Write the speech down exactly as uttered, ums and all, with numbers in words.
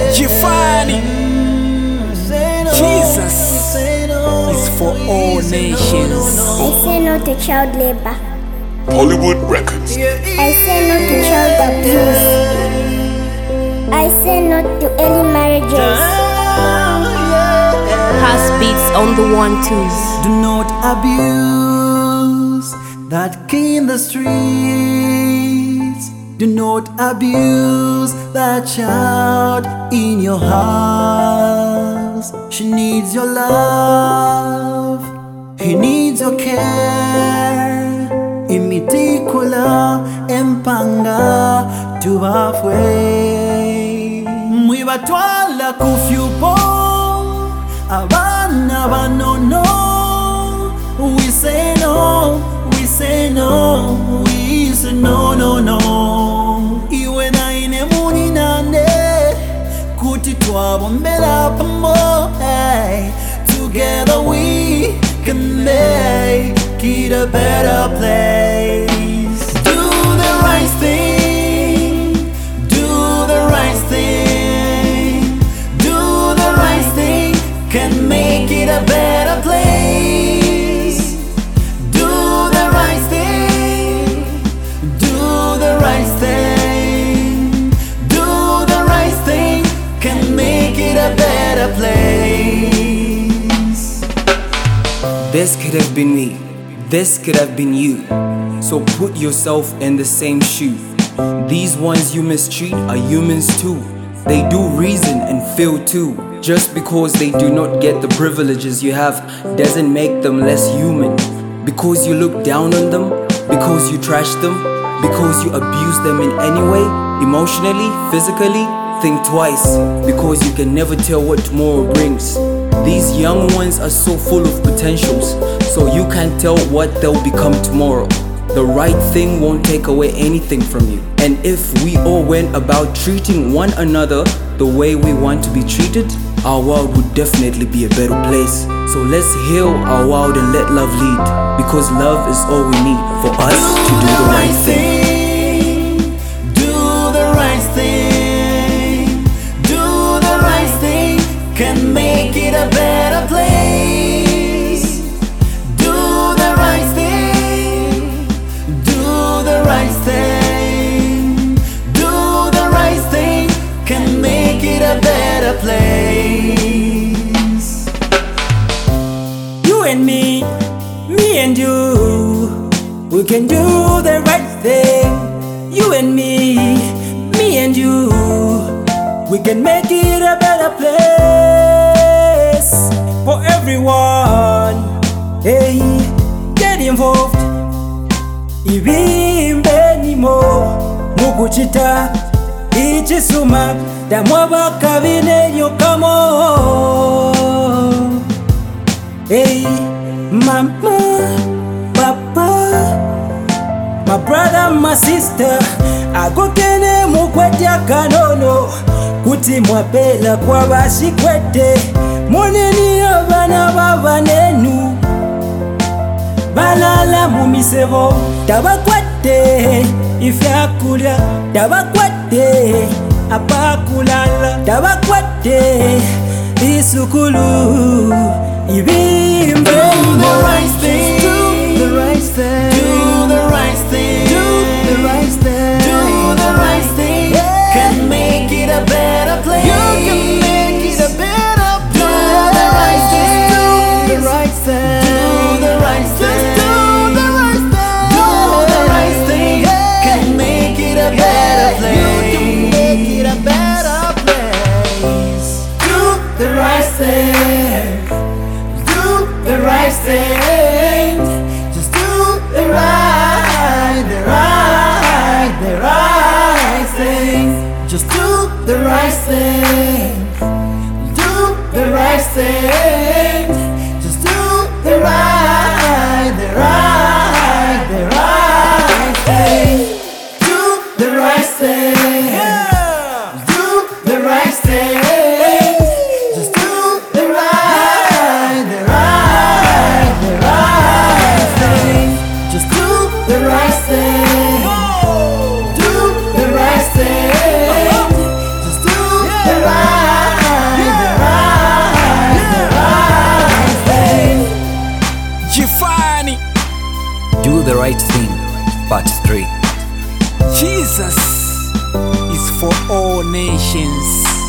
Jifani, Jesus is for all nations. I say no to child labor. Hollywood Records. I say no to child abuse. I say no to early marriages. House beats on the one twos. Do not abuse that key in the streets. Do not abuse that child in your house. She needs your love. He needs your care. Imitikula empanga tubafwe. Mwibatwala kufyupo abana banono. We say no, we say no, we say no, no, no. Iwe na ine muni nane kuti twabombela pamo. Hey, together we can make it a better place. Do the right thing, do the right thing, do the right thing, can make it a better place. Do the right thing, do the right thing, do the right thing, can make it a better place. This could have been me, this could have been you. So put yourself in the same shoe. These ones you mistreat are humans too. They do reason and feel too. Just because they do not get the privileges you have doesn't make them less human. Because you look down on them, because you trash them, because you abuse them in any way, emotionally, physically, think twice. Because you can never tell what tomorrow brings. These young ones are so full of potentials, so you can't tell what they'll become tomorrow. The right thing won't take away anything from you. And if we all went about treating one another the way we want to be treated, our world would definitely be a better place. So let's heal our world and let love lead, because love is all we need for us to do the right thing. Do the right thing, do the right thing, can make it a better place. Do the right thing, do the right thing, do the right thing, can make it a better place. You and me, me and you, we can do the right thing. You and me, me and you, we can make it a better place for everyone. Hey, get involved. Ibimbe nimo mukuchita ichisuma damwaba kabine yokamo. Hey, mama, papa, my brother, my sister, agokene mukwetia kanono kuti mwapela kwa bashikwete. Moneni abana babanenu balala mumisebo tabakwate. Ifyakulya tabakwate, apakulala tabakwate. Isukulu ibimbe. Do the right thing, do the right thing, do the right thing, do the right thing, do the right thing, can make it a better place. You can make it a better place. Do the right thing, do the right thing, do the right thing, do the right thing, do the right thing, can make it a better place. You can make it a better place. Do the right thing, do the right thing, just do the right, the right, the right thing. Just do the right thing, do the right thing, just do the right, the right, the right thing. Do the right thing, do the right thing, just do the right, the right, the right thing. Just do the right thing, do the right thing, just do the right. Do the right thing. Part three. Jesus is for all nations.